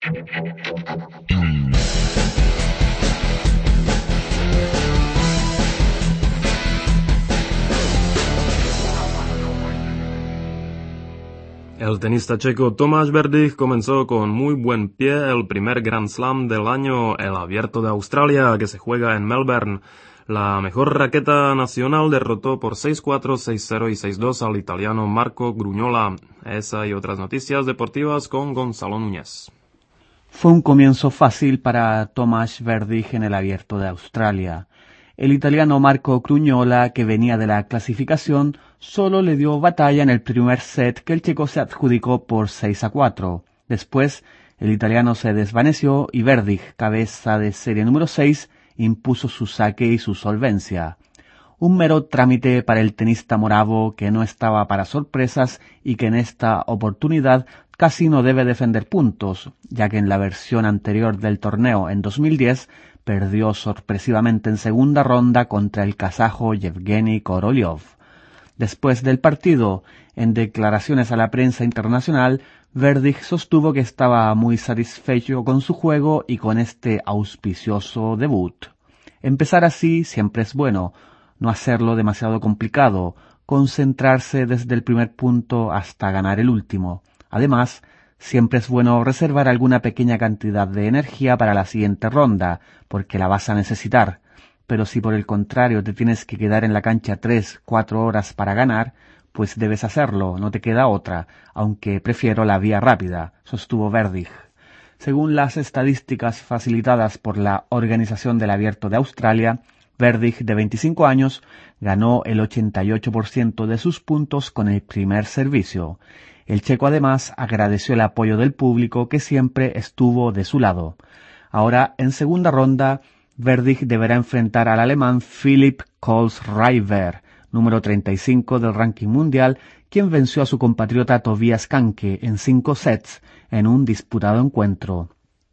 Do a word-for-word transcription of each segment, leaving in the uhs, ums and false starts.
El tenista checo Tomáš Berdych comenzó con muy buen pie el primer Grand Slam del año, el Abierto de Australia, que se juega en Melbourne. La mejor raqueta nacional derrotó por seis cuatro, seis cero y seis dos al italiano Marco Grugnola. Esa y otras noticias deportivas con Gonzalo Núñez. Fue un comienzo fácil para Tomáš Berdych en el Abierto de Australia. El italiano Marco Grugnola, que venía de la clasificación, solo le dio batalla en el primer set que el checo se adjudicó por seis a cuatro. Después, el italiano se desvaneció y Berdych, cabeza de serie número seis, impuso su saque y su solvencia. Un mero trámite para el tenista moravo que no estaba para sorpresas y que en esta oportunidad casi no debe defender puntos, ya que en la versión anterior del torneo en dos mil diez perdió sorpresivamente en segunda ronda contra el kazajo Yevgeny Korolyov. Después del partido, en declaraciones a la prensa internacional, Berdych sostuvo que estaba muy satisfecho con su juego y con este auspicioso debut. Empezar así siempre es bueno, no hacerlo demasiado complicado, concentrarse desde el primer punto hasta ganar el último. Además, siempre es bueno reservar alguna pequeña cantidad de energía para la siguiente ronda, porque la vas a necesitar. Pero si por el contrario te tienes que quedar en la cancha tres, cuatro horas para ganar, pues debes hacerlo, no te queda otra, aunque prefiero la vía rápida, sostuvo Berdych. Según las estadísticas facilitadas por la Organización del Abierto de Australia, Berdych, de veinticinco años, ganó el ochenta y ocho por ciento de sus puntos con el primer servicio. El checo además agradeció el apoyo del público que siempre estuvo de su lado. Ahora, en segunda ronda, Berdych deberá enfrentar al alemán Philipp Kohlschreiber, número treinta y cinco del ranking mundial, quien venció a su compatriota Tobias Kanke en cinco sets en un disputado encuentro.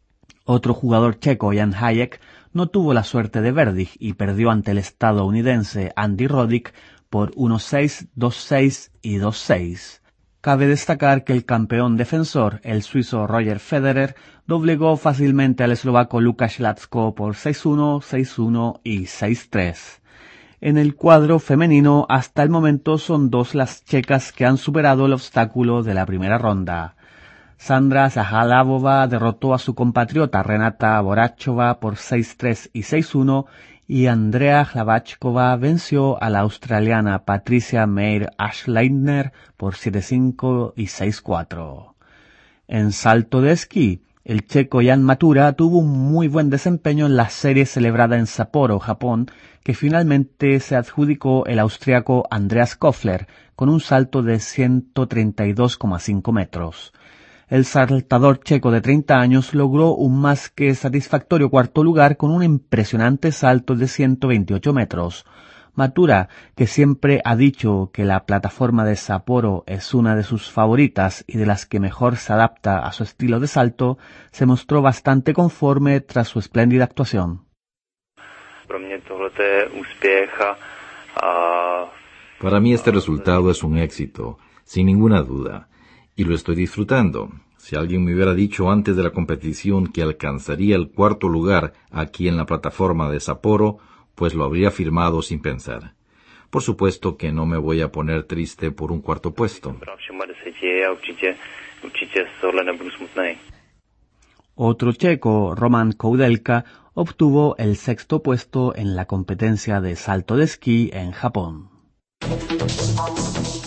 Otro jugador checo, Jan Hayek, no tuvo la suerte de Berdych y perdió ante el estadounidense Andy Roddick por uno seis, dos seis y dos seis. Cabe destacar que el campeón defensor, el suizo Roger Federer, doblegó fácilmente al eslovaco Lukáš Lacko por seis uno, seis uno y seis tres. En el cuadro femenino, hasta el momento son dos las checas que han superado el obstáculo de la primera ronda. Sandra Zahalavova derrotó a su compatriota Renata Borachova por seis tres y seis uno y Andrea Hlavačková venció a la australiana Patricia Meir-Ashleitner por siete cinco y seis cuatro. En salto de esquí, el checo Jan Matura tuvo un muy buen desempeño en la serie celebrada en Sapporo, Japón, que finalmente se adjudicó el austriaco Andreas Koffler con un salto de ciento treinta y dos coma cinco metros. El saltador checo de treinta años logró un más que satisfactorio cuarto lugar con un impresionante salto de ciento veintiocho metros. Matura, que siempre ha dicho que la plataforma de Sapporo es una de sus favoritas y de las que mejor se adapta a su estilo de salto, se mostró bastante conforme tras su espléndida actuación. Para mí este resultado es un éxito, sin ninguna duda. Y lo estoy disfrutando. Si alguien me hubiera dicho antes de la competición que alcanzaría el cuarto lugar aquí en la plataforma de Sapporo, pues lo habría firmado sin pensar. Por supuesto que no me voy a poner triste por un cuarto puesto. Otro checo, Roman Koudelka, obtuvo el sexto puesto en la competencia de salto de esquí en Japón.